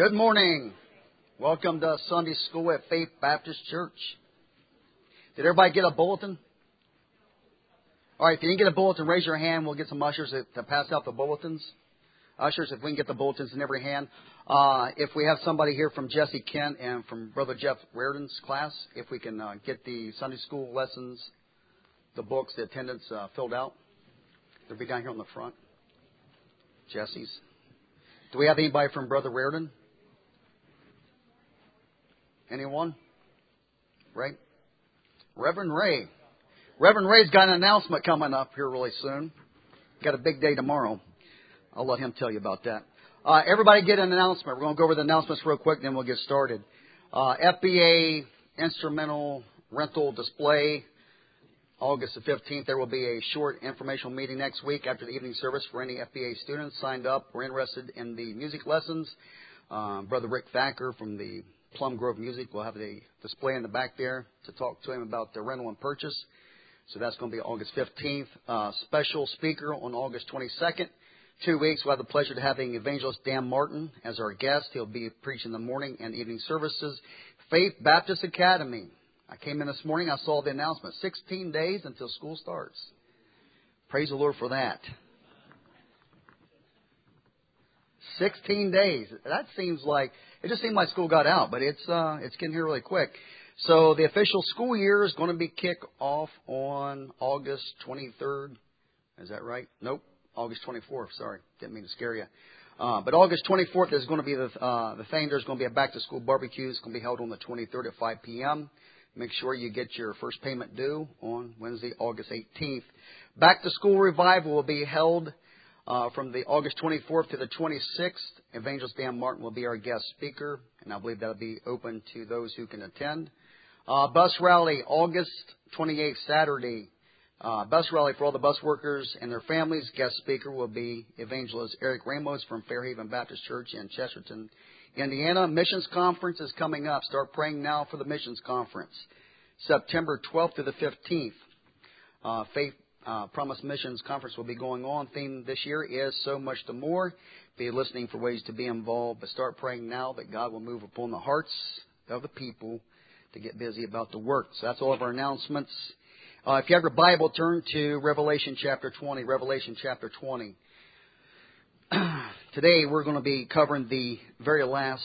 Good morning. Welcome to Sunday School at Faith Baptist Church. Did everybody get a bulletin? All right, if you didn't get a bulletin, raise your hand. We'll get some ushers to pass out the bulletins. Ushers, if we can get the bulletins in every hand. If we have somebody here from Jesse Kent and from Brother Jeff Reardon's class, if we can get the Sunday School lessons, the books, the attendance filled out. They'll be down here on the front. Jesse's. Do we have anybody from Brother Reardon? Anyone? Right? Reverend Ray. Reverend Ray's got an announcement coming up here really soon. Got a big day tomorrow. I'll let him tell you about that. Everybody get an announcement. We're going to go over the announcements real quick, then we'll get started. FBA instrumental rental display, August the 15th. There will be a short informational meeting next week after the evening service for any FBA students signed up or interested in the music lessons. Brother Rick Thacker from the Plum Grove Music will have a display in the back there to talk to him about the rental and purchase. So that's going to be August 15th. Special speaker on August 22nd. 2 weeks, we'll have the pleasure of having Evangelist Dan Martin as our guest. He'll be preaching the morning and evening services. Faith Baptist Academy. I came in this morning, I saw the announcement. 16 days until school starts. Praise the Lord for that. 16 days. That seems like, it just seemed like school got out, but it's getting here really quick. So the official school year is going to be kicked off on August 23rd. Is that right? Nope. August 24th. Sorry. Didn't mean to scare you. But August 24th is going to be the thing. There's going to be a back-to-school barbecue. It's going to be held on the 23rd at 5 p.m. Make sure you get your first payment due on Wednesday, August 18th. Back-to-school revival will be held from the August 24th to the 26th. Evangelist Dan Martin will be our guest speaker, and I believe that will be open to those who can attend. Bus rally, August 28th, Saturday. Bus rally for all the bus workers and their families. Guest speaker will be Evangelist Eric Ramos from Fairhaven Baptist Church in Chesterton, Indiana. Missions Conference is coming up. Start praying now for the Missions Conference. September 12th to the 15th. Faith Promise Missions Conference will be going on. Theme this year is So Much the More. Be listening for ways to be involved, but start praying now that God will move upon the hearts of the people to get busy about the work. So that's all of our announcements. If you have your Bible, turn to Revelation chapter 20. Revelation chapter 20. Today we're going to be covering the very last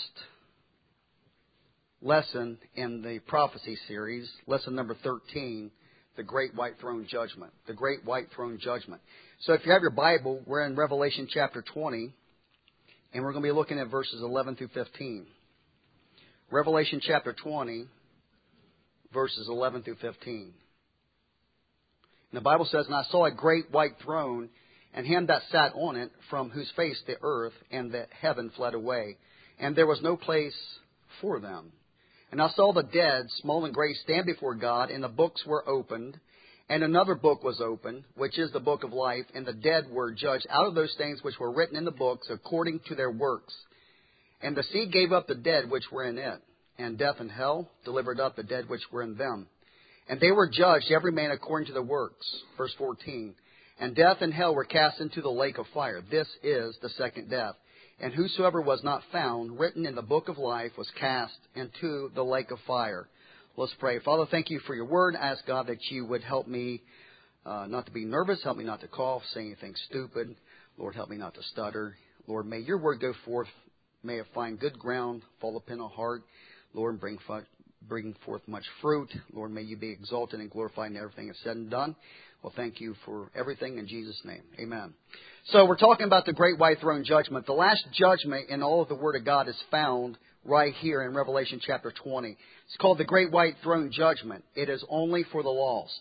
lesson in the prophecy series, lesson number 13, the Great White Throne Judgment. The Great White Throne Judgment. So if you have your Bible, we're in Revelation chapter 20, and we're going to be looking at verses 11 through 15. Revelation chapter 20, verses 11 through 15. And the Bible says, "And I saw a great white throne, and him that sat on it, from whose face the earth and the heaven fled away, and there was no place for them. And I saw the dead, small and great, stand before God, and the books were opened. And another book was opened, which is the book of life, and the dead were judged out of those things which were written in the books according to their works. And the sea gave up the dead which were in it, and death and hell delivered up the dead which were in them. And they were judged, every man according to the works." Verse 14. "And death and hell were cast into the lake of fire. This is the second death. And whosoever was not found written in the book of life was cast into the lake of fire." Let's pray. Father, thank you for your word. I ask God that you would help me not to be nervous. Help me not to cough, say anything stupid. Lord, help me not to stutter. Lord, may your word go forth. May it find good ground, fall upon a heart. Lord, bring forth much fruit. Lord, may you be exalted and glorified in everything that's said and done. Well, thank you for everything in Jesus' name. Amen. So we're talking about the Great White Throne Judgment. The last judgment in all of the Word of God is found right here in Revelation chapter 20. It's called the Great White Throne Judgment. It is only for the lost.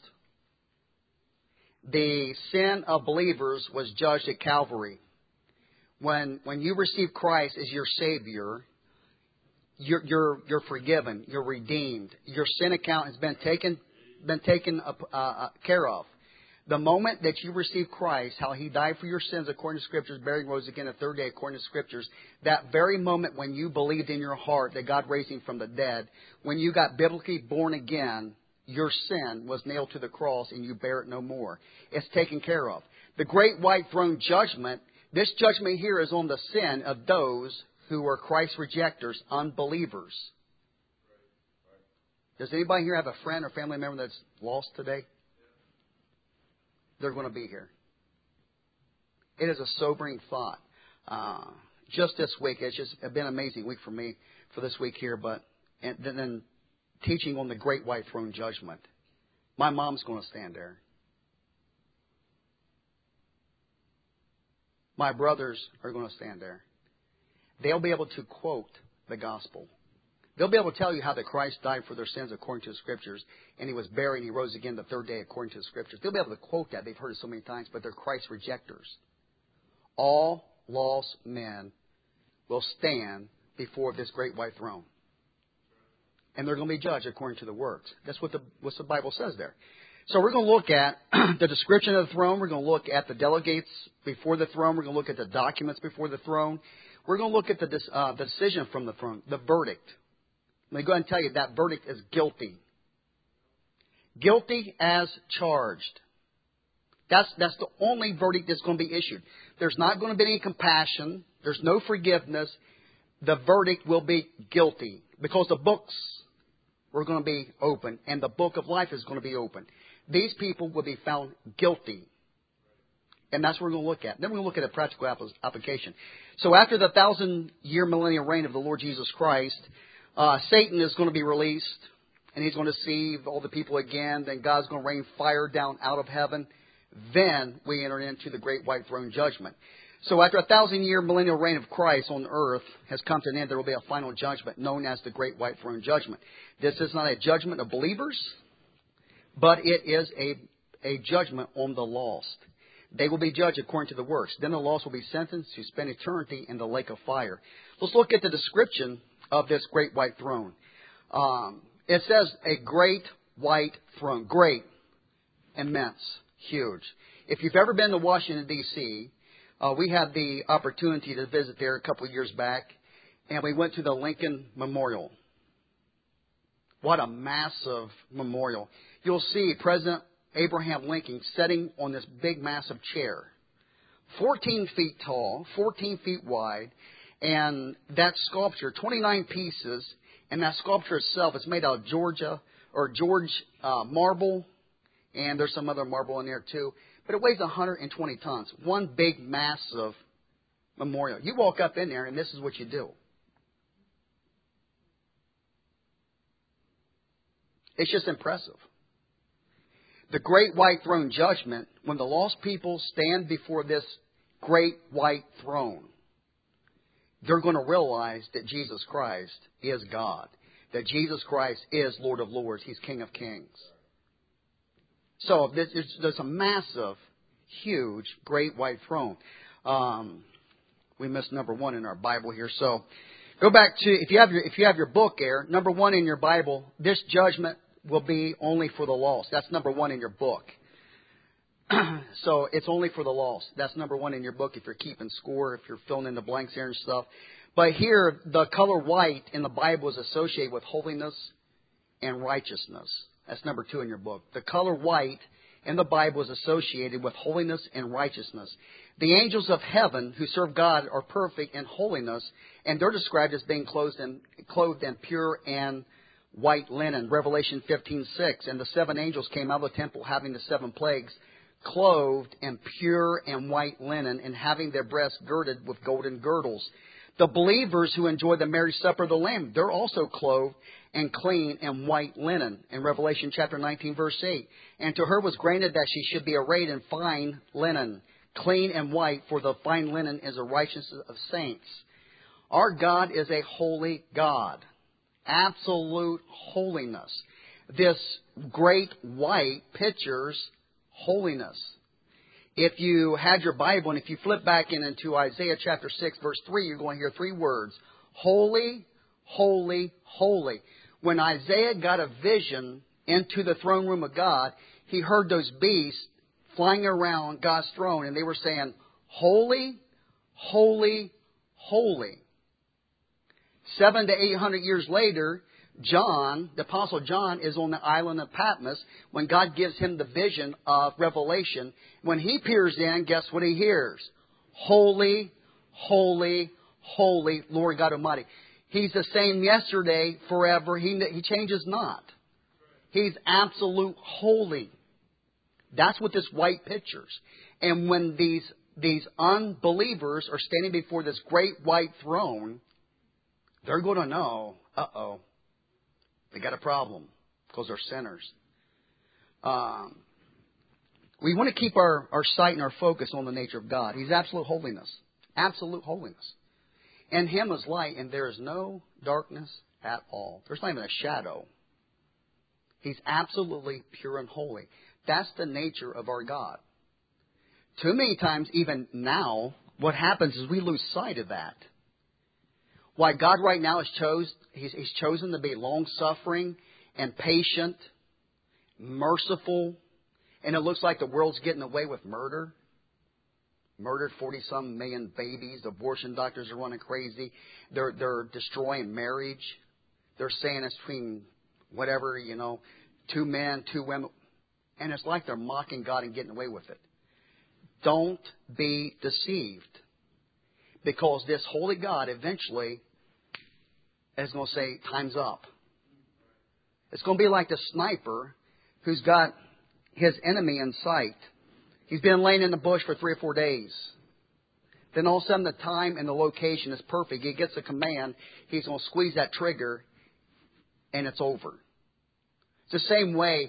The sin of believers was judged at Calvary. When you receive Christ as your Savior, you're forgiven. You're redeemed. Your sin account has been taken care of. The moment that you receive Christ, how He died for your sins according to Scriptures, buried and rose again the third day according to Scriptures, that very moment when you believed in your heart that God raised Him from the dead, when you got biblically born again, your sin was nailed to the cross and you bear it no more. It's taken care of. The Great White Throne Judgment, this judgment here is on the sin of those who are Christ rejectors, unbelievers. Does anybody here have a friend or family member that's lost today? They're going to be here. It is a sobering thought. Just this week, it's just been an amazing week for me for this week here. And then teaching on the Great White Throne Judgment. My mom's going to stand there. My brothers are going to stand there. They'll be able to quote the gospel. They'll be able to tell you how that Christ died for their sins according to the Scriptures, and He was buried and He rose again the third day according to the Scriptures. They'll be able to quote that. They've heard it so many times, but they're Christ rejectors. All lost men will stand before this great white throne. And they're going to be judged according to the works. That's what the Bible says there. So we're going to look at the description of the throne. We're going to look at the delegates before the throne. We're going to look at the documents before the throne. We're going to look at the decision from the throne, the verdict. Let me go ahead and tell you that verdict is guilty. Guilty as charged. That's the only verdict that's going to be issued. There's not going to be any compassion. There's no forgiveness. The verdict will be guilty because the books were going to be open and the book of life is going to be open. These people will be found guilty. And that's what we're going to look at. Then we're going to look at a practical application. So after the 1,000-year millennial reign of the Lord Jesus Christ, Satan is going to be released, and he's going to deceive all the people again. Then God's going to rain fire down out of heaven. Then we enter into the great white throne judgment. So after a 1,000-year millennial reign of Christ on earth has come to an end, there will be a final judgment known as the great white throne judgment. This is not a judgment of believers, but it is a judgment on the lost. They will be judged according to the works. Then the lost will be sentenced to spend eternity in the lake of fire. Let's look at the description of this great white throne. It says a great white throne. Great, immense, huge. If you've ever been to Washington, D.C., we had the opportunity to visit there a couple of years back, and we went to the Lincoln Memorial. What a massive memorial. You'll see President Abraham Lincoln sitting on this big, massive chair, 14 feet tall, 14 feet wide, and that sculpture, 29 pieces, and that sculpture itself is made out of George marble, and there's some other marble in there too, but it weighs 120 tons. One big, massive memorial. You walk up in there, and this is what you do. It's just impressive. The great white throne judgment, when the lost people stand before this great white throne, they're going to realize that Jesus Christ is God, that Jesus Christ is Lord of Lords, He's King of Kings. So there's a massive, huge, great white throne. We missed number 1 in our Bible here. So go back to, if you have your book there, number 1 in your Bible, this judgment will be only for the lost. That's number 1 in your book. So it's only for the lost. That's number 1 in your book if you're keeping score, if you're filling in the blanks here and stuff. But here, the color white in the Bible is associated with holiness and righteousness. That's number 2 in your book. The color white in the Bible is associated with holiness and righteousness. The angels of heaven who serve God are perfect in holiness, and they're described as being clothed in pure and white linen. Revelation 15:6. And the 7 angels came out of the temple having the 7 plagues, clothed in pure and white linen, and having their breasts girded with golden girdles. The believers who enjoy the marriage supper of the Lamb, they're also clothed and clean in white linen. In Revelation chapter 19, verse 8. And to her was granted that she should be arrayed in fine linen, clean and white, for the fine linen is the righteousness of saints. Our God is a holy God. Absolute holiness. This great white pictures holiness. If you had your Bible and if you flip back into Isaiah chapter 6 verse 3, you're going to hear 3 words. Holy, holy, holy. When Isaiah got a vision into the throne room of God, he heard those beasts flying around God's throne, and they were saying, holy, holy, holy. 700 to 800 years later, John, the Apostle John, is on the island of Patmos when God gives him the vision of Revelation. When he peers in, guess what he hears? Holy, holy, holy Lord God Almighty. He's the same yesterday, forever. He changes not. He's absolute holy. That's what this white pictures. And when these unbelievers are standing before this great white throne, they're going to know, uh-oh, they got a problem because they're sinners. We want to keep our sight and our focus on the nature of God. He's absolute holiness. Absolute holiness. In Him is light, and there is no darkness at all. There's not even a shadow. He's absolutely pure and holy. That's the nature of our God. Too many times, even now, what happens is we lose sight of that. Why God right now He's chosen to be long-suffering and patient, merciful, and it looks like the world's getting away with murder. Murdered 40-some million babies. The abortion doctors are running crazy. They're destroying marriage. They're saying it's between whatever, 2 men, 2 women. And it's like they're mocking God and getting away with it. Don't be deceived. Because this holy God eventually is going to say, time's up. It's going to be like the sniper who's got his enemy in sight. He's been laying in the bush for 3 or 4 days. Then all of a sudden the time and the location is perfect. He gets a command. He's going to squeeze that trigger and it's over. It's the same way,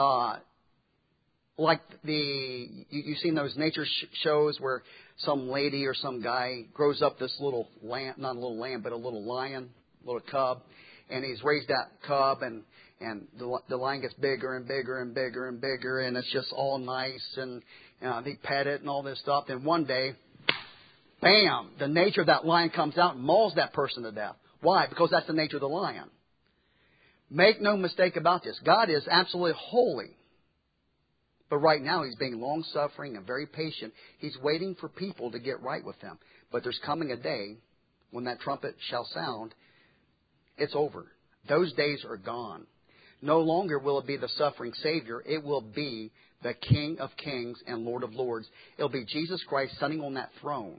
like you've seen those nature shows where some lady or some guy grows up this little lamb, not a little lamb, but a little lion, little cub. And he's raised that cub and the lion gets bigger and bigger and bigger and bigger, and it's just all nice, and they pet it and all this stuff. Then one day, bam, the nature of that lion comes out and mauls that person to death. Why? Because that's the nature of the lion. Make no mistake about this. God is absolutely holy. But right now, He's being long-suffering and very patient. He's waiting for people to get right with Him. But there's coming a day when that trumpet shall sound. It's over. Those days are gone. No longer will it be the suffering Savior. It will be the King of Kings and Lord of Lords. It'll be Jesus Christ sitting on that throne.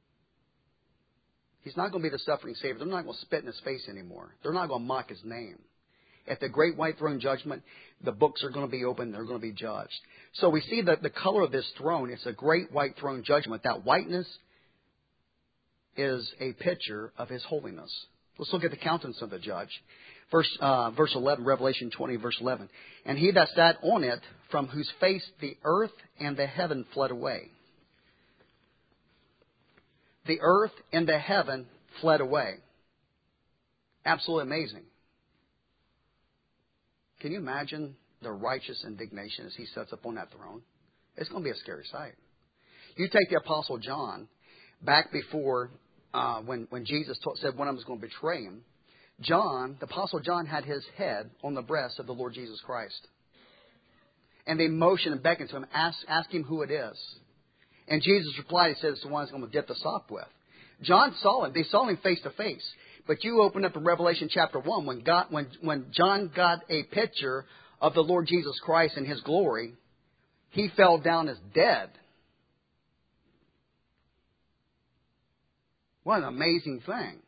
He's not going to be the suffering Savior. They're not going to spit in His face anymore. They're not going to mock His name. At the great white throne judgment, the books are going to be opened. They're going to be judged. So we see that the color of this throne, it's a great white throne judgment. That whiteness is a picture of His holiness. Let's look at the countenance of the judge. Verse 11, Revelation 20, verse 11. And He that sat on it, from whose face the earth and the heaven fled away. The earth and the heaven fled away. Absolutely amazing. Can you imagine the righteous indignation as He sits up on that throne? It's going to be a scary sight. You take the Apostle John back before when Jesus said one of them was going to betray Him. John, the Apostle John, had his head on the breast of the Lord Jesus Christ. And they motioned and beckoned to him, ask Him who it is. And Jesus replied, He said, it's the one that's going to dip the sop with. John saw Him. They saw Him face to face. But you open up in Revelation chapter 1, when John got a picture of the Lord Jesus Christ and His glory, he fell down as dead. What an amazing thing.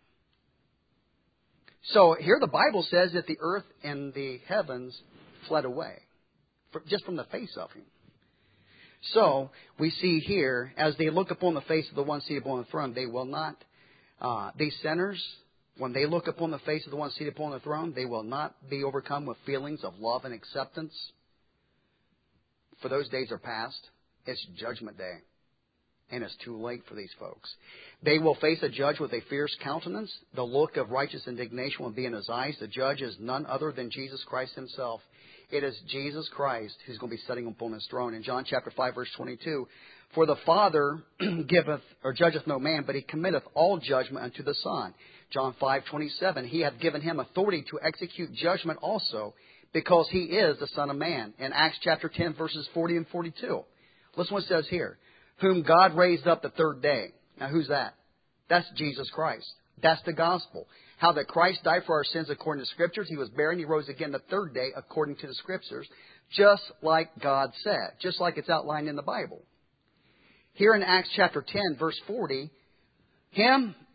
So here the Bible says that the earth and the heavens fled away, just from the face of Him. So we see here, as they look upon the face of the one seated upon the throne, they will not, these sinners, when they look upon the face of the one seated upon the throne, they will not be overcome with feelings of love and acceptance. For those days are past. It's Judgment Day. And it's too late for these folks. They will face a judge with a fierce countenance. The look of righteous indignation will be in his eyes. The judge is none other than Jesus Christ Himself. It is Jesus Christ who's going to be sitting upon His throne. In John chapter 5, verse 22, for the Father giveth or judgeth no man, but He committeth all judgment unto the Son. John 5:27, He hath given Him authority to execute judgment also, because He is the Son of Man. In Acts chapter 10, verses 40 and 42. Listen what it says here. Whom God raised up the third day. Now who's that? That's Jesus Christ. That's the gospel. How that Christ died for our sins according to the Scriptures. He was buried and He rose again the third day according to the Scriptures. Just like God said. Just like it's outlined in the Bible. Here in Acts chapter 10, verse 40, Him,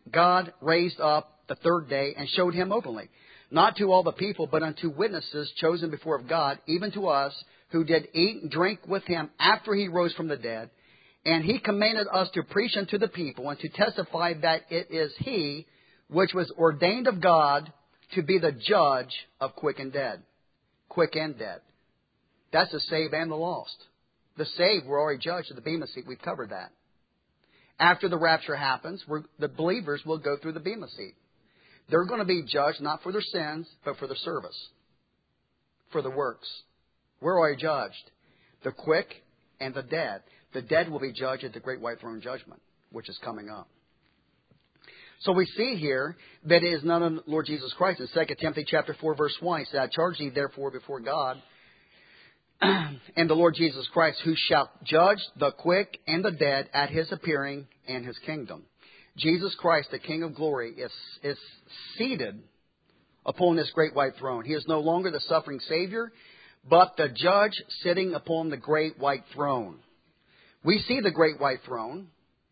God raised up the third day and showed him openly, not to all the people, but unto witnesses chosen before of God, even to us, who did eat and drink with him after he rose from the dead. And he commanded us to preach unto the people and to testify that it is he which was ordained of God to be the judge of quick and dead. Quick and dead. That's the saved and the lost. The saved were already judged at the Bema seat. We've covered that. After the rapture happens, the believers will go through the Bema seat. They're going to be judged not for their sins, but for their service, for the works. We're already judged. The quick and the dead. The dead will be judged at the great white throne judgment, which is coming up. So we see here that it is none of the Lord Jesus Christ. In 2 Timothy chapter 4, verse 1, he said, I charge thee therefore before God and the Lord Jesus Christ, who shall judge the quick and the dead at his appearing and his kingdom. Jesus Christ, the King of glory, is seated upon this great white throne. He is no longer the suffering Savior, but the judge sitting upon the great white throne. We see the great white throne.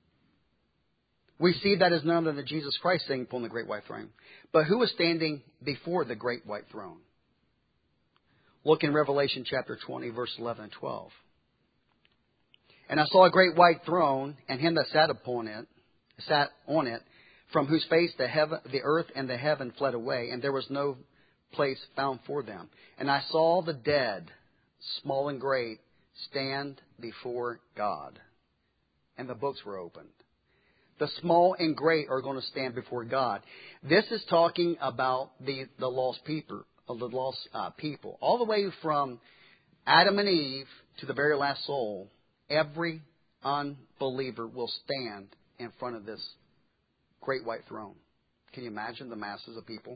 We see that is none other than Jesus Christ sitting upon the great white throne. But who is standing before the great white throne? Look in Revelation chapter 20, verse 11 and 12. And I saw a great white throne, and him that sat on it, from whose face the earth and the heaven fled away, and there was no place found for them. And I saw the dead, small and great, stand before God. And the books were opened. The small and great are going to stand before God. This is talking about the lost people. All the way from Adam and Eve to the very last soul, every unbeliever will stand in front of this great white throne. Can you imagine the masses of people?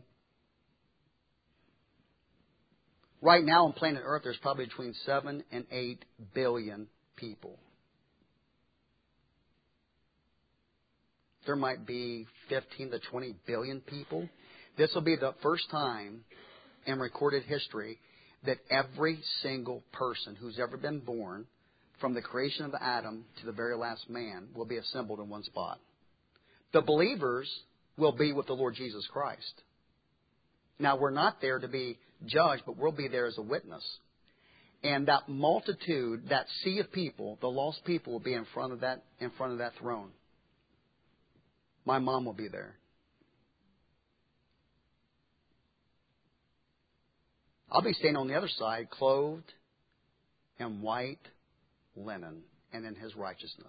Right now on planet Earth, there's probably between 7 and 8 billion people. There might be 15 to 20 billion people. This will be the first time in recorded history that every single person who's ever been born, from the creation of Adam to the very last man, will be assembled in one spot. The believers will be with the Lord Jesus Christ. Now, we're not there to be judged, but we'll be there as a witness. And that multitude, that sea of people, the lost people, will be in front of that throne. My mom will be there. I'll be standing on the other side, clothed in white linen and in his righteousness.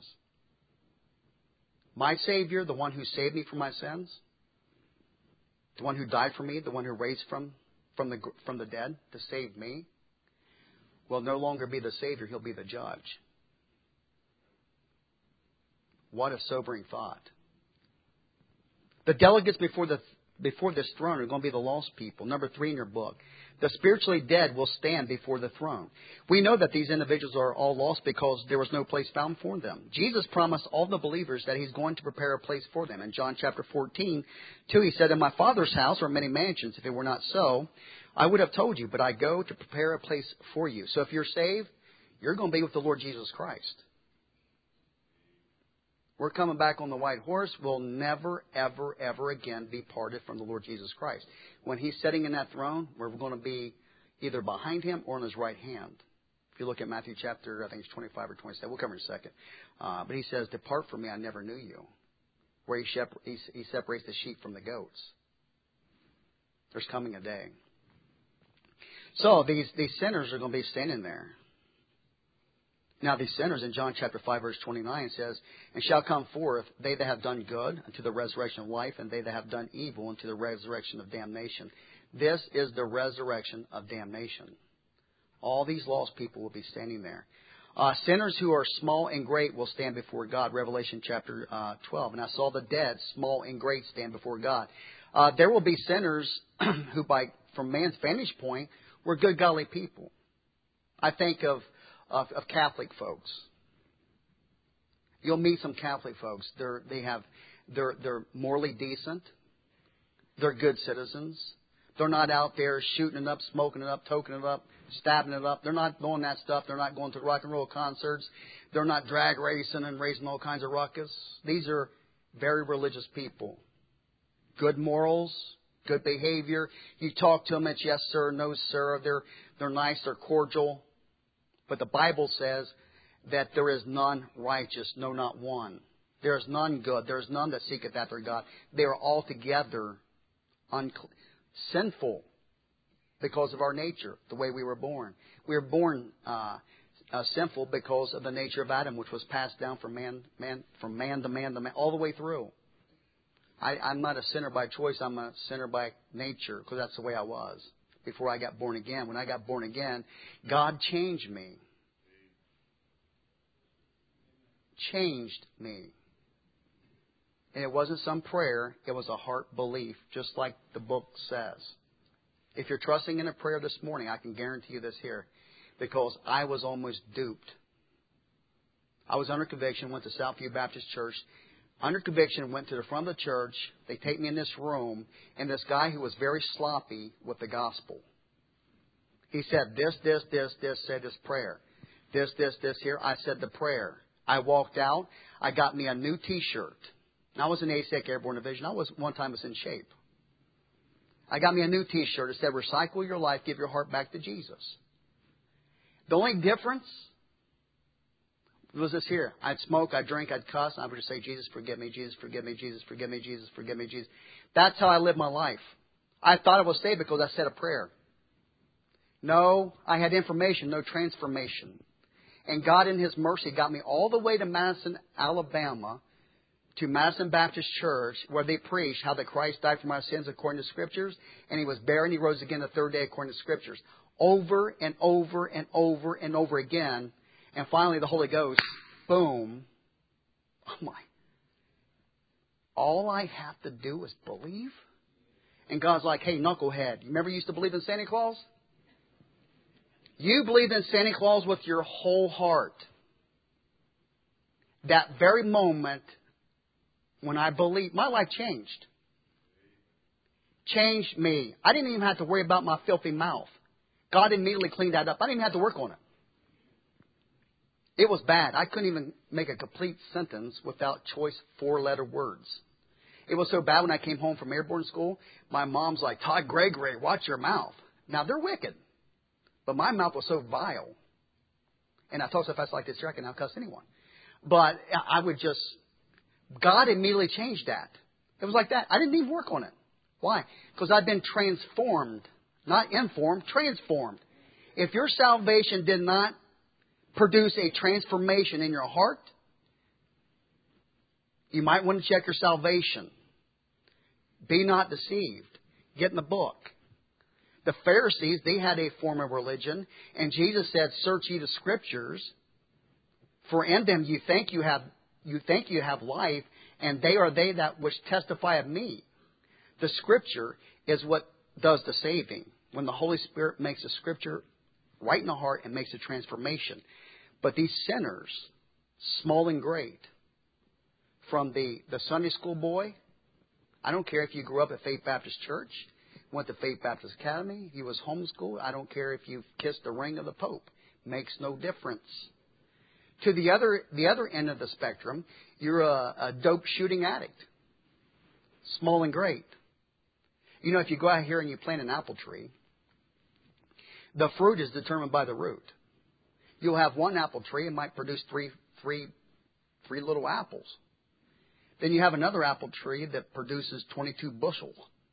My Savior, the one who saved me from my sins, the one who died for me, the one who raised from the dead to save me, will no longer be the Savior. He'll be the judge. What a sobering thought. The delegates before this throne are going to be the lost people. Number 3 in your book. The spiritually dead will stand before the throne. We know that these individuals are all lost because there was no place found for them. Jesus promised all the believers that He's going to prepare a place for them. In John chapter 14, 2, He said, in my Father's house are many mansions. If it were not so, I would have told you, but I go to prepare a place for you. So if you're saved, you're going to be with the Lord Jesus Christ. We're coming back on the white horse. We'll never, ever, ever again be parted from the Lord Jesus Christ. When He's sitting in that throne, we're going to be either behind Him or on His right hand. If you look at Matthew chapter, I think it's 25 or 27. We'll cover it in a second. But He says, depart from me, I never knew you. Where He separates the sheep from the goats. There's coming a day. So these sinners are going to be standing there. Now these sinners, in John chapter 5, verse 29, says, and shall come forth they that have done good unto the resurrection of life, and they that have done evil unto the resurrection of damnation. This is the resurrection of damnation. All these lost people will be standing there. Sinners who are small and great will stand before God. Revelation chapter 12. And I saw the dead, small and great, stand before God. There will be sinners who, from man's vantage point, were good, godly people. I think of Catholic folks. You'll meet some Catholic folks. They're morally decent. They're good citizens. They're not out there shooting it up, smoking it up, toking it up, stabbing it up. They're not doing that stuff. They're not going to rock and roll concerts. They're not drag racing and raising all kinds of ruckus. These are very religious people. good morals, good behavior. You talk to them, it's yes, sir, no, sir. They're nice, they're cordial. But the Bible says that there is none righteous, no, not one. There is none good. There is none that seeketh after God. They are altogether sinful because of our nature, the way we were born. We were born sinful because of the nature of Adam, which was passed down from man to man, all the way through. I'm not a sinner by choice. I'm a sinner by nature because that's the way I was before I got born again. When I got born again, God changed me. Changed me. And it wasn't some prayer. It was a heart belief, just like the book says. If you're trusting in a prayer this morning, I can guarantee you this here, because I was almost duped. I was under conviction, went to Southview Baptist Church. Under conviction, went to the front of the church. They take me in this room, and this guy who was very sloppy with the gospel. He said, this, said this prayer. This here. I said the prayer. I walked out. I got me a new T-shirt. And I was in the 86th Airborne Division. One time I was in shape. I got me a new T-shirt. It said, recycle your life, give your heart back to Jesus. The only difference was this here. I'd smoke, I'd drink, I'd cuss, and I would just say, Jesus, forgive me, Jesus, forgive me, Jesus, forgive me, Jesus, forgive me, Jesus. That's how I lived my life. I thought I was saved because I said a prayer. No, I had information, no transformation. And God in His mercy got me all the way to Madison, Alabama, to Madison Baptist Church, where they preached how that Christ died for my sins according to Scriptures, and He was buried and He rose again the third day according to Scriptures. Over and over and over and over again. And finally the Holy Ghost, boom. Oh my. All I have to do is believe? And God's like, hey, knucklehead, you remember you used to believe in Santa Claus? You believed in Santa Claus with your whole heart. That very moment when I believed, my life changed. Changed me. I didn't even have to worry about my filthy mouth. God immediately cleaned that up. I didn't even have to work on it. It was bad. I couldn't even make a complete sentence without choice 4-letter words. It was so bad when I came home from airborne school, my mom's like, Todd Gregory, watch your mouth. Now, they're wicked. But my mouth was so vile. And I told myself, if I like this here, I can now cuss anyone. But I would just, God immediately changed that. It was like that. I didn't even work on it. Why? Because I've been transformed. Not informed, transformed. If your salvation did not produce a transformation in your heart, you might want to check your salvation. Be not deceived. Get in the book. The Pharisees, they had a form of religion, and Jesus said, search ye the Scriptures, for in them you think you have life, and they are they that which testify of me. The Scripture is what does the saving. When the Holy Spirit makes the Scripture right in the heart and makes a transformation. But these sinners, small and great, from the Sunday school boy, I don't care if you grew up at Faith Baptist Church, went to Faith Baptist Academy, you was homeschooled, I don't care if you've kissed the ring of the Pope. Makes no difference. To the other end of the spectrum, you're a dope shooting addict. Small and great. You know, if you go out here and you plant an apple tree, the fruit is determined by the root. You'll have one apple tree and might produce three little apples. Then you have another apple tree that produces 22 bushels.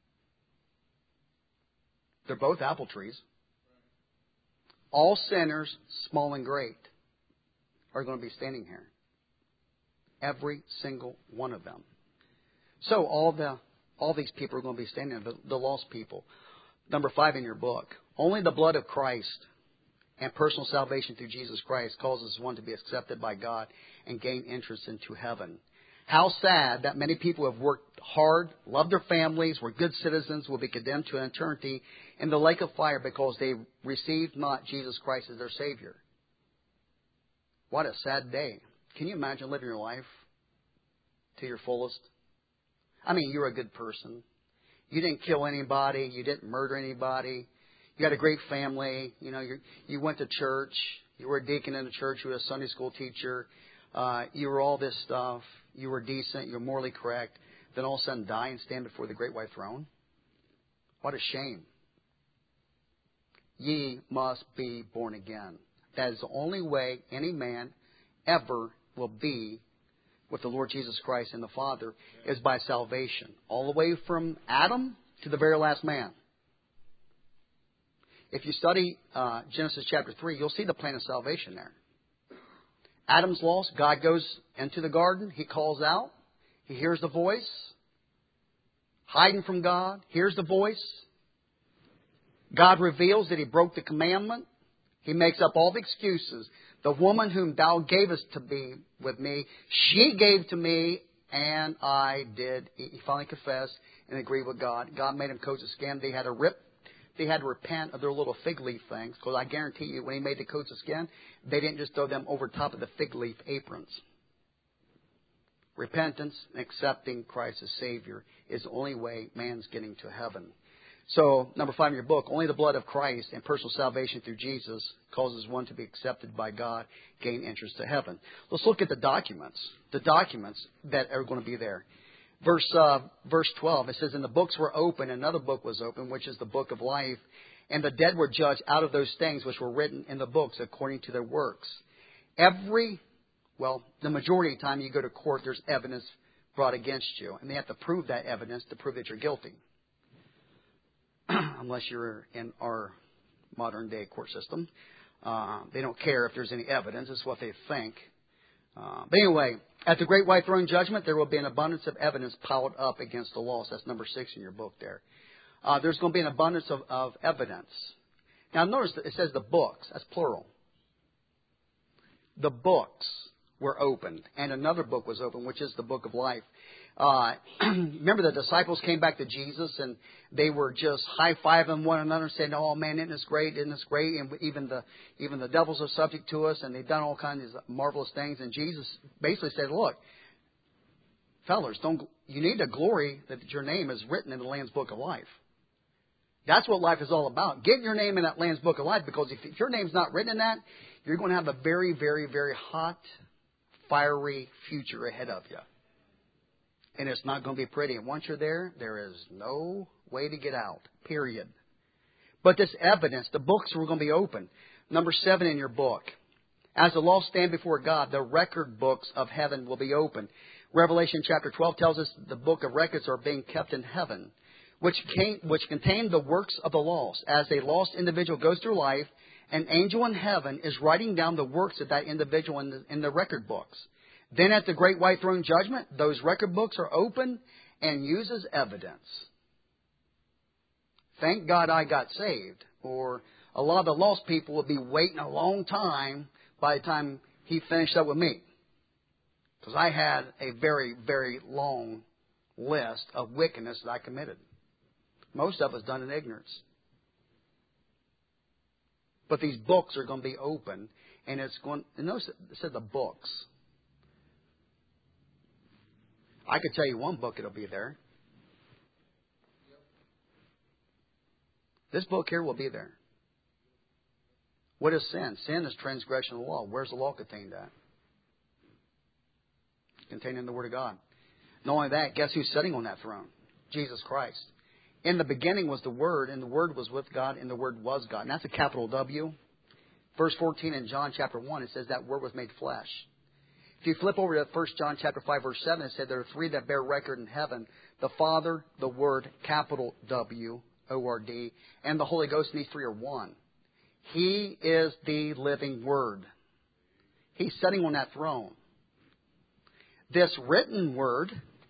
They're both apple trees. All sinners, small and great, are going to be standing here. Every single one of them. So all these people are going to be standing there, the lost people. Number 5 in your book. Only the blood of Christ and personal salvation through Jesus Christ causes one to be accepted by God and gain entrance into heaven. How sad that many people who have worked hard, loved their families, were good citizens, will be condemned to an eternity in the lake of fire because they received not Jesus Christ as their Savior. What a sad day. Can you imagine living your life to your fullest? I mean, you're a good person. You didn't kill anybody. You didn't murder anybody. You had a great family. You know, you went to church. You were a deacon in the church. You were a Sunday school teacher. You were all this stuff. You were decent. You were morally correct. then all of a sudden die and stand before the great white throne? What a shame. Ye must be born again. That is the only way any man ever will be with the Lord Jesus Christ and the Father, is by salvation. All the way from Adam to the very last man. If you study Genesis chapter 3, you'll see the plan of salvation there. Adam's lost. God goes into the garden. He calls out. He hears the voice. Hiding from God. Hears the voice. God reveals that he broke the commandment. He makes up all the excuses. The woman whom thou gavest to be with me, she gave to me, and I did. He finally confessed and agreed with God. God made him coats of skin. They had to repent of their little fig leaf things, because I guarantee you, when he made the coats of skin, they didn't just throw them over top of the fig leaf aprons. Repentance and accepting Christ as Savior is the only way man's getting to heaven. So, number 5 in your book, only the blood of Christ and personal salvation through Jesus causes one to be accepted by God, gain entrance to heaven. Let's look at the documents that are going to be there. Verse 12, it says, and the books were open, another book was open, which is the book of life, and the dead were judged out of those things which were written in the books according to their works. The majority of the time you go to court, there's evidence brought against you, and they have to prove that evidence to prove that you're guilty. Unless you're in our modern day court system. They don't care if there's any evidence. It's what they think. But anyway, at the great white throne judgment, there will be an abundance of evidence piled up against the lost. That's number 6 in your book there. There's going to be an abundance of evidence. Now notice that it says the books. That's plural. The books were opened. And another book was opened, which is the book of life. Remember the disciples came back to Jesus and they were just high-fiving one another saying, oh man, isn't this great, isn't this great? And even the devils are subject to us, and they've done all kinds of marvelous things. And Jesus basically said, look, fellas, you need to glory that your name is written in the Lamb's Book of Life. That's what life is all about. Getting your name in that Lamb's Book of Life, because if your name's not written in that, you're going to have a very, very, very hot, fiery future ahead of you. And it's not going to be pretty. And once you're there, there is no way to get out. Period. But this evidence, the books were going to be open. Number 7 in your book. As the lost stand before God, the record books of heaven will be open. Revelation chapter 12 tells us the book of records are being kept in heaven, which contain the works of the lost. As a lost individual goes through life, an angel in heaven is writing down the works of that individual in the record books. Then at the great white throne judgment, those record books are open and used as evidence. Thank God I got saved. Or a lot of the lost people will be waiting a long time by the time he finished up with me. Because I had a very, very long list of wickedness that I committed. Most of it's done in ignorance. But these books are going to be open. And notice it said the books. I could tell you one book that'll be there. This book here will be there. What is sin? Sin is transgression of the law. Where's the law contained at? It's contained in the Word of God. Not only that, guess who's sitting on that throne? Jesus Christ. In the beginning was the Word, and the Word was with God, and the Word was God. And that's a capital W. Verse 14 in John chapter 1, it says that Word was made flesh. If you flip over to 1 John chapter 5, verse 7, it said there are 3 that bear record in heaven. The Father, the Word, capital W, O-R-D, and the Holy Ghost, and these 3 are one. He is the living Word. He's sitting on that throne. This written Word,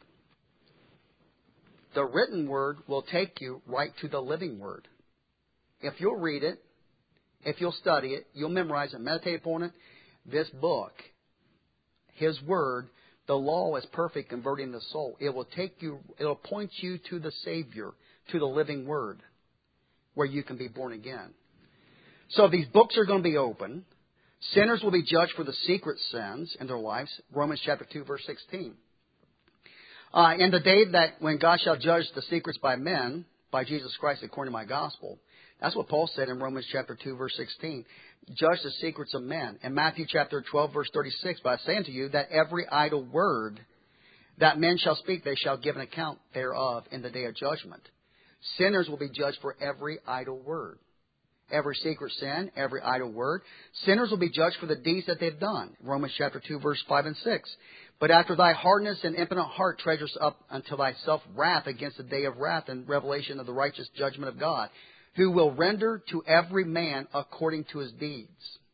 the written Word will take you right to the living Word. If you'll read it, if you'll study it, you'll memorize it, meditate upon it, this book, His Word, the law is perfect, converting the soul. It'll point you to the Savior, to the living Word, where you can be born again. So these books are going to be open. Sinners will be judged for the secret sins in their lives. Romans chapter 2, verse 16. In the day that when God shall judge the secrets by men, by Jesus Christ according to my gospel. That's what Paul said in Romans chapter 2, verse 16. Judge the secrets of men. In Matthew chapter 12, verse 36, but I say unto you that every idle word that men shall speak, they shall give an account thereof in the day of judgment. Sinners will be judged for every idle word. Every secret sin, every idle word. Sinners will be judged for the deeds that they've done. Romans chapter 2, verse 5 and 6. But after thy hardness and impotent heart treasures up unto thyself wrath against the day of wrath and revelation of the righteous judgment of God, who will render to every man according to his deeds.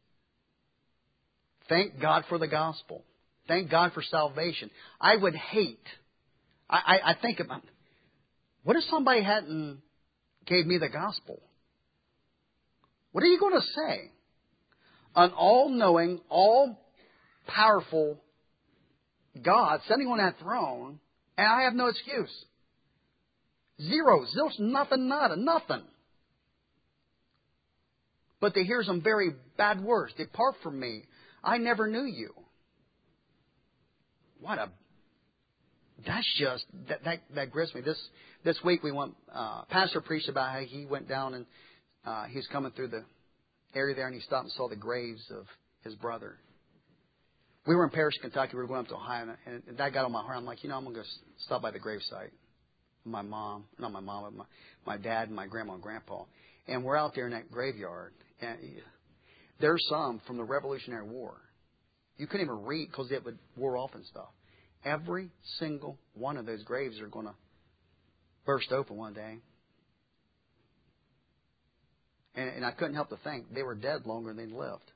Thank God for the gospel. Thank God for salvation. I would hate, I think about, what if somebody hadn't gave me the gospel? What are you going to say? An all-knowing, all-powerful God sitting on that throne, and I have no excuse. Zero, zilch, nothing, nada, nothing. But to hear some very bad words. Depart from me. I never knew you. That's just, that grits me. This week we went, Pastor preached about how he went down and he's coming through the area there and he stopped and saw the graves of his brother. We were in Paris, Kentucky. We were going up to Ohio and that got on my heart. I'm like, I'm going to go stop by the gravesite. My mom, not my mom, but my dad and my grandma and grandpa. And we're out there in that graveyard. And there's some from the Revolutionary War. You couldn't even read because it would wore off and stuff. Every single one of those graves are going to burst open one day. And I couldn't help to think they were dead longer than they lived.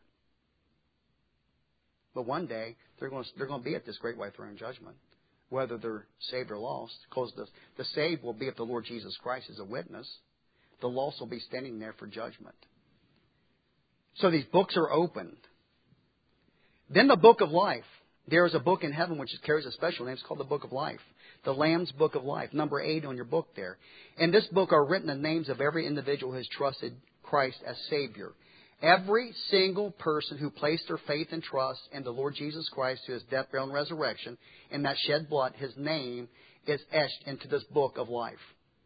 But one day they're going to be at this great white throne judgment, whether they're saved or lost. Because the saved will be if the Lord Jesus Christ is a witness. The lost will be standing there for judgment. So these books are opened. Then the book of life. There is a book in heaven which carries a special name. It's called the Book of Life. The Lamb's Book of Life. Number 8 on your book there. In this book are written the names of every individual who has trusted Christ as Savior. Every single person who placed their faith and trust in the Lord Jesus Christ, through His death, burial, and resurrection, and that shed blood, his name is etched into this book of life.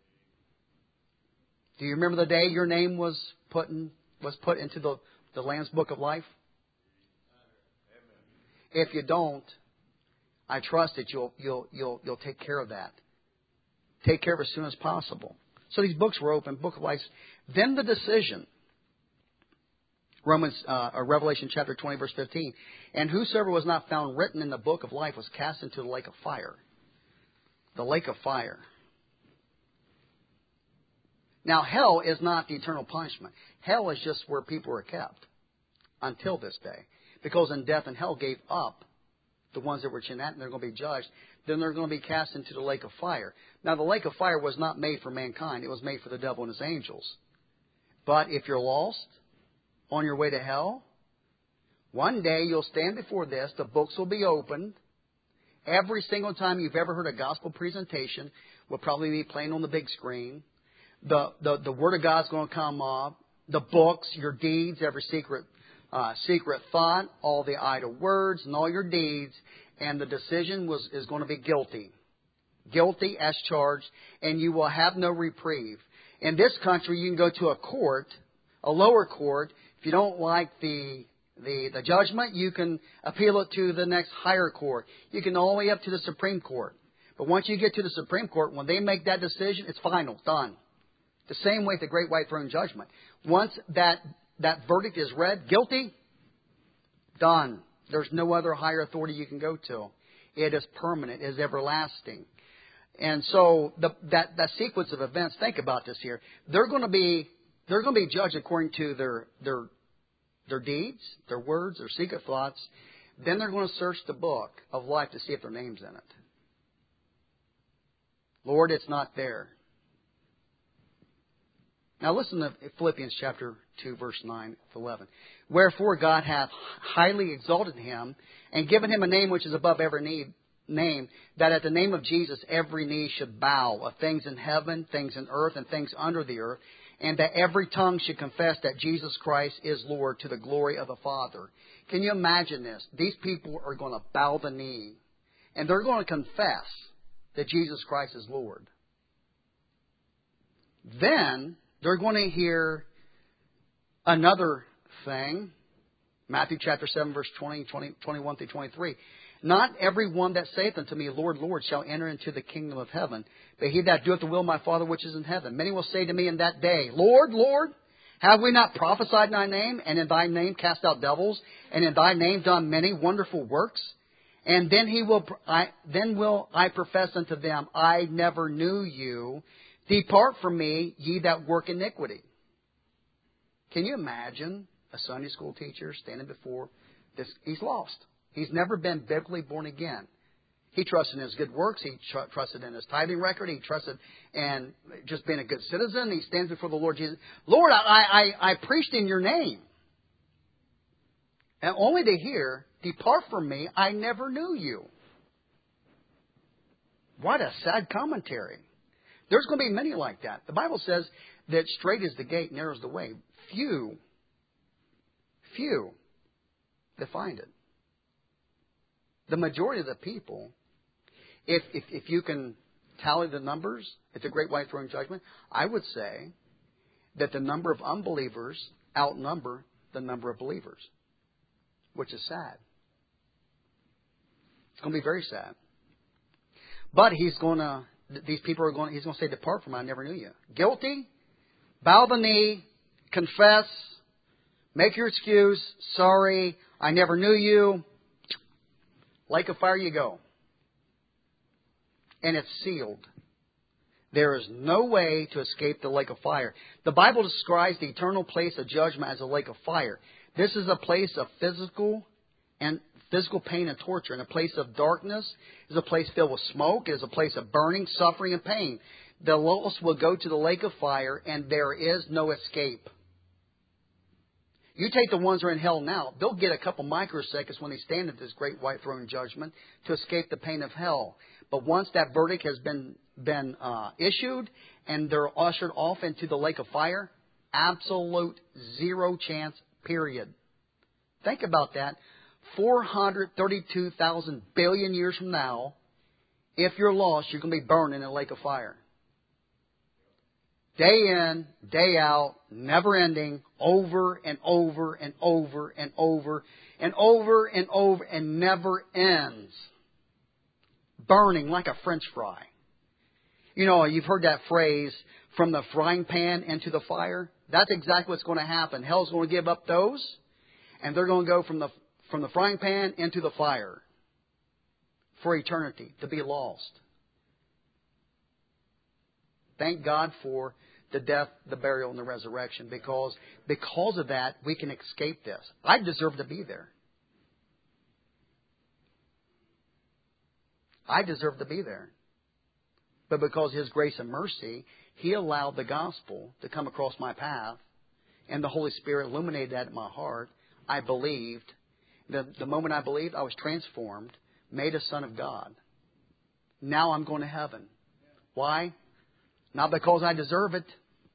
Do you remember the day your name was put into the Lamb's Book of Life? If you don't, I trust that you'll take care of that. Take care of it as soon as possible. So these books were open, Book of Life. Then the decision. Revelation chapter 20, verse 15. And whosoever was not found written in the book of life was cast into the lake of fire. The lake of fire. Now, hell is not the eternal punishment. Hell is just where people are kept until this day. Because in death and hell gave up the ones that were in that, and they're going to be judged. Then they're going to be cast into the lake of fire. Now, the lake of fire was not made for mankind. It was made for the devil and his angels. But if you're lost on your way to hell, one day you'll stand before this. The books will be opened. Every single time you've ever heard a gospel presentation will probably be playing on the big screen. The Word of God's going to come up. The books, your deeds, every secret thought, all the idle words, and all your deeds. And the decision is going to be guilty. Guilty as charged, and you will have no reprieve. In this country, you can go to a court, a lower court. If you don't like the judgment, you can appeal it to the next higher court. You can all the way up to the Supreme Court. But once you get to the Supreme Court, when they make that decision, it's final, done. The same way with the Great White Throne Judgment. Once that verdict is read, guilty, done. There's no other higher authority you can go to. It is permanent, it is everlasting. And so that sequence of events, think about this here. They're going to be judged according to their deeds, their words, their secret thoughts. Then they're going to search the book of life to see if their name's in it. Lord, it's not there. Now listen to Philippians chapter 2, verse 9 to 11. Wherefore God hath highly exalted him, and given him a name which is above every name, that at the name of Jesus every knee should bow, of things in heaven, things in earth, and things under the earth, and that every tongue should confess that Jesus Christ is Lord, to the glory of the Father. Can you imagine this? These people are going to bow the knee, and they're going to confess that Jesus Christ is Lord. Then they're going to hear another thing. Matthew chapter 7, verse 21 through 23. Not every one that saith unto me, Lord, Lord, shall enter into the kingdom of heaven, but he that doeth the will of my Father which is in heaven. Many will say to me in that day, Lord, Lord, have we not prophesied in thy name, and in thy name cast out devils, and in thy name done many wonderful works? And then will I profess unto them, I never knew you. Depart from me, ye that work iniquity. Can you imagine a Sunday school teacher standing before this? He's lost. He's never been biblically born again. He trusted in his good works. He trusted in his tithing record. He trusted in just being a good citizen. He stands before the Lord Jesus. Lord, I preached in your name. And only to hear, depart from me, I never knew you. What a sad commentary. There's going to be many like that. The Bible says that straight is the gate, narrow is the way. Few that find it. The majority of the people, if you can tally the numbers at the Great White Throne Judgment, I would say that the number of unbelievers outnumber the number of believers, which is sad. It's going to be very sad. But he's going to say, depart from me, I never knew you. Guilty, bow the knee, confess, make your excuse, sorry, I never knew you. Lake of fire you go. And it's sealed. There is no way to escape the lake of fire. The Bible describes the eternal place of judgment as a lake of fire. This is a place of physical pain and torture. And a place of darkness is a place filled with smoke. It is a place of burning, suffering, and pain. The lost will go to the lake of fire, and there is no escape. You take the ones who are in hell now, they'll get a couple microseconds when they stand at this great white throne judgment to escape the pain of hell. But once that verdict has been issued and they're ushered off into the lake of fire, absolute zero chance, period. Think about that. 432,000 billion years from now, if you're lost, you're going to be burned in a lake of fire. Day in, day out, never ending, over and over and over and over and over and over and never ends. Burning like a French fry. You know, you've heard that phrase, from the frying pan into the fire. That's exactly what's going to happen. Hell's going to give up those, and they're going to go from the frying pan into the fire for eternity, to be lost. Thank God for the death, the burial, and the resurrection, because of that, we can escape this. I deserve to be there. I deserve to be there. But because of His grace and mercy, He allowed the gospel to come across my path, and the Holy Spirit illuminated that in my heart. I believed. The moment I believed, I was transformed, made a son of God. Now I'm going to heaven. Why? Not because I deserve it.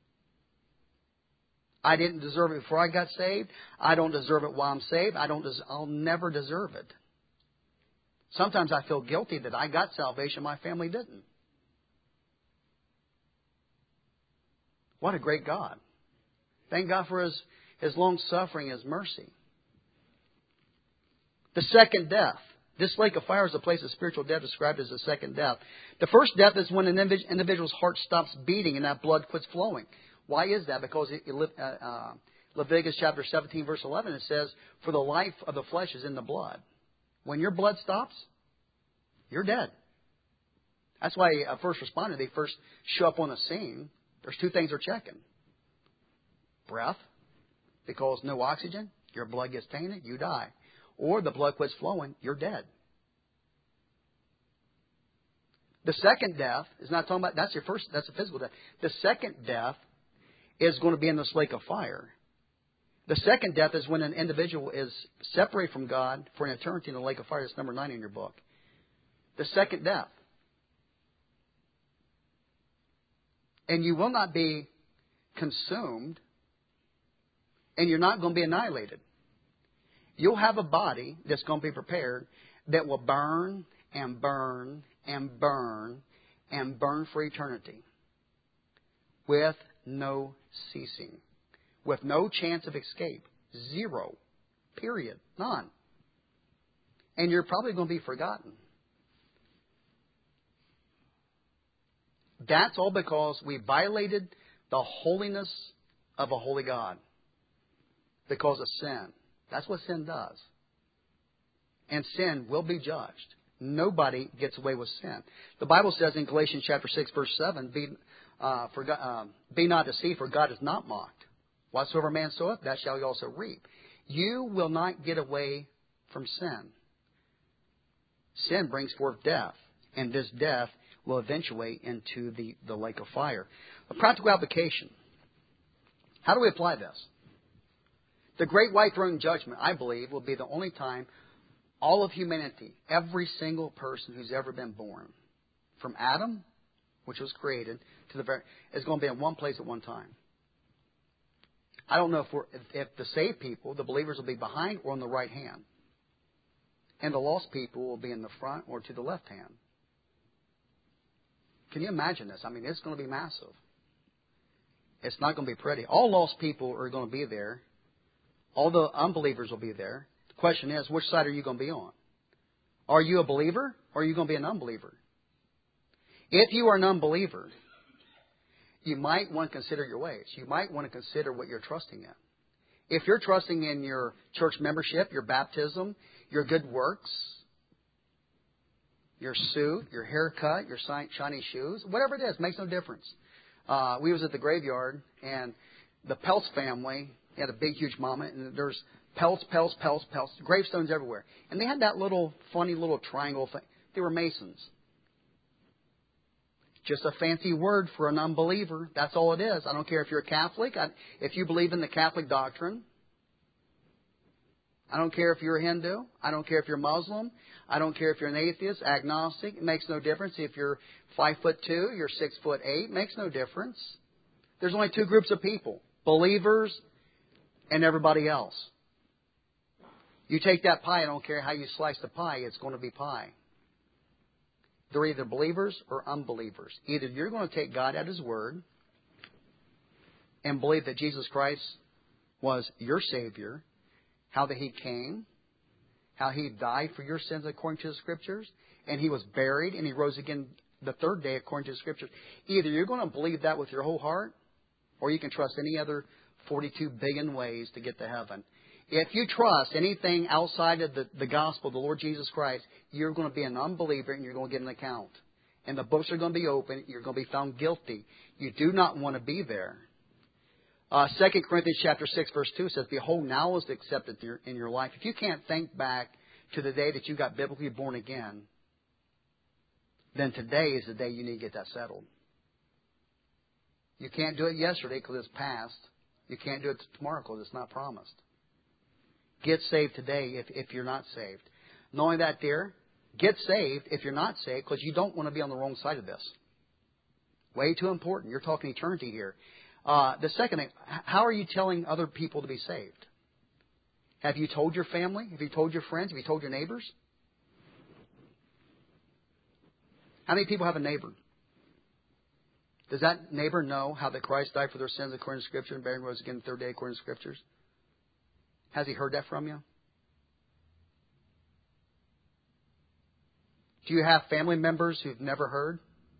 I didn't deserve it before I got saved. I don't deserve it while I'm saved. I'll never deserve it. Sometimes I feel guilty that I got salvation, my family didn't. What a great God. Thank God for His long suffering, His mercy. The second death. This lake of fire is a place of spiritual death described as the second death. The first death is when an individual's heart stops beating and that blood quits flowing. Why is that? Because Leviticus chapter 17, verse 11, it says, for the life of the flesh is in the blood. When your blood stops, you're dead. That's why a first responder, they first show up on the scene. There's two things they're checking. Breath, because no oxygen, your blood gets tainted, you die. Or the blood quits flowing, you're dead. The second death is not talking about, that's a physical death. The second death is going to be in this lake of fire. The second death is when an individual is separated from God for an eternity in the lake of fire. That's number 9 in your book. The second death. And you will not be consumed, and you're not going to be annihilated. You'll have a body that's going to be prepared that will burn and burn and burn and burn for eternity with no ceasing, with no chance of escape. Zero. Period. None. And you're probably going to be forgotten. That's all because we violated the holiness of a holy God because of sin. That's what sin does. And sin will be judged. Nobody gets away with sin. The Bible says in Galatians chapter 6, verse 7, be not deceived, for God is not mocked. Whatsoever man soweth, that shall he also reap. You will not get away from sin. Sin brings forth death, and this death will eventuate into the lake of fire. A practical application. How do we apply this? The great white throne judgment, I believe, will be the only time all of humanity, every single person who's ever been born, from Adam, which was created, to the very, is going to be in one place at one time. I don't know if the saved people, the believers, will be behind or on the right hand. And the lost people will be in the front or to the left hand. Can you imagine this? I mean, it's going to be massive. It's not going to be pretty. All lost people are going to be there. All the unbelievers will be there. The question is, which side are you going to be on? Are you a believer or are you going to be an unbeliever? If you are an unbeliever, you might want to consider your ways. You might want to consider what you're trusting in. If you're trusting in your church membership, your baptism, your good works, your suit, your haircut, your shiny shoes, whatever it is, makes no difference. We was at the graveyard, and the Peltz family had a big, huge monument, and there's Peltz, gravestones everywhere. And they had that little, funny little triangle thing. They were Masons. Just a fancy word for an unbeliever. That's all it is. I don't care if you're a Catholic. If you believe in the Catholic doctrine. I don't care if you're a Hindu. I don't care if you're Muslim. I don't care if you're an atheist, agnostic. It makes no difference. If you're 5'2", you're 6'8", it makes no difference. There's only two groups of people. Believers and everybody else. You take that pie, I don't care how you slice the pie, it's going to be pie. They're either believers or unbelievers. Either you're going to take God at His word and believe that Jesus Christ was your Savior, how that He came, how He died for your sins according to the Scriptures, and He was buried and He rose again the third day according to the Scriptures. Either you're going to believe that with your whole heart, or you can trust any other 42 billion ways to get to heaven. If you trust anything outside of the gospel of the Lord Jesus Christ, you're going to be an unbeliever and you're going to get an account. And the books are going to be open. You're going to be found guilty. You do not want to be there. 2 Corinthians chapter 6, verse 2 says, Behold, now is accepted in your life. If you can't think back to the day that you got biblically born again, then today is the day you need to get that settled. You can't do it yesterday because it's past. You can't do it tomorrow because it's not promised. Get saved today if you're not saved. Knowing that, dear, get saved if you're not saved because you don't want to be on the wrong side of this. Way too important. You're talking eternity here. The second thing, how are you telling other people to be saved? Have you told your family? Have you told your friends? Have you told your neighbors? How many people have a neighbor? Does that neighbor know how that Christ died for their sins according to Scripture and buried and rose again the third day according to Scriptures? Has he heard that from you? Do you have family members who've never heard?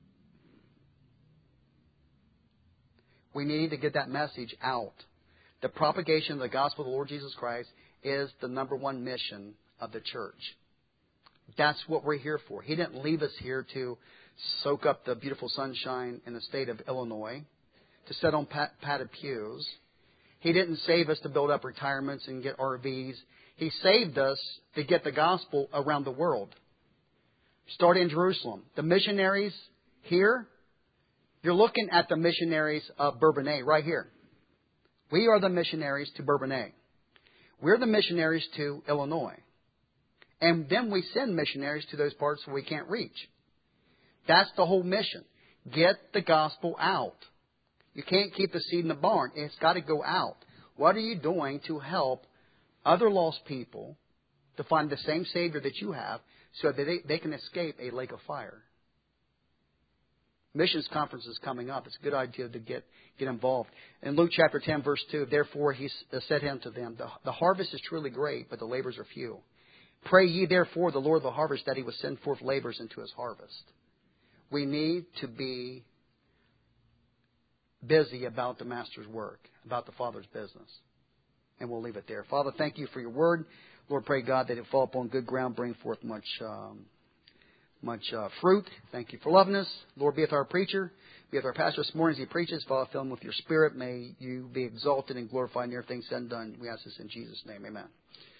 We need to get that message out. The propagation of the gospel of the Lord Jesus Christ is the number one mission of the church. That's what we're here for. He didn't leave us here to soak up the beautiful sunshine in the state of Illinois, to sit on padded pews. He didn't save us to build up retirements and get RVs. He saved us to get the gospel around the world. Start in Jerusalem. The missionaries here, you're looking at the missionaries of Bourbonnais right here. We are the missionaries to Bourbonnais. We're the missionaries to Illinois. And then we send missionaries to those parts where we can't reach. That's the whole mission. Get the gospel out. You can't keep the seed in the barn. It's got to go out. What are you doing to help other lost people to find the same Savior that you have so that they can escape a lake of fire? Missions conference is coming up. It's a good idea to get involved. In Luke chapter 10, verse 2, Therefore he said unto them, The harvest is truly great, but the labors are few. Pray ye therefore the Lord of the harvest that He would send forth laborers into His harvest. We need to be busy about the Master's work, about the Father's business. And we'll leave it there. Father, thank you for your word. Lord, pray, God, that it fall upon good ground, bring forth much fruit. Thank you for loving us. Lord, be with our preacher. Be with our pastor this morning as he preaches. Father, fill him with your Spirit. May you be exalted and glorified in everything said and done. We ask this in Jesus' name. Amen.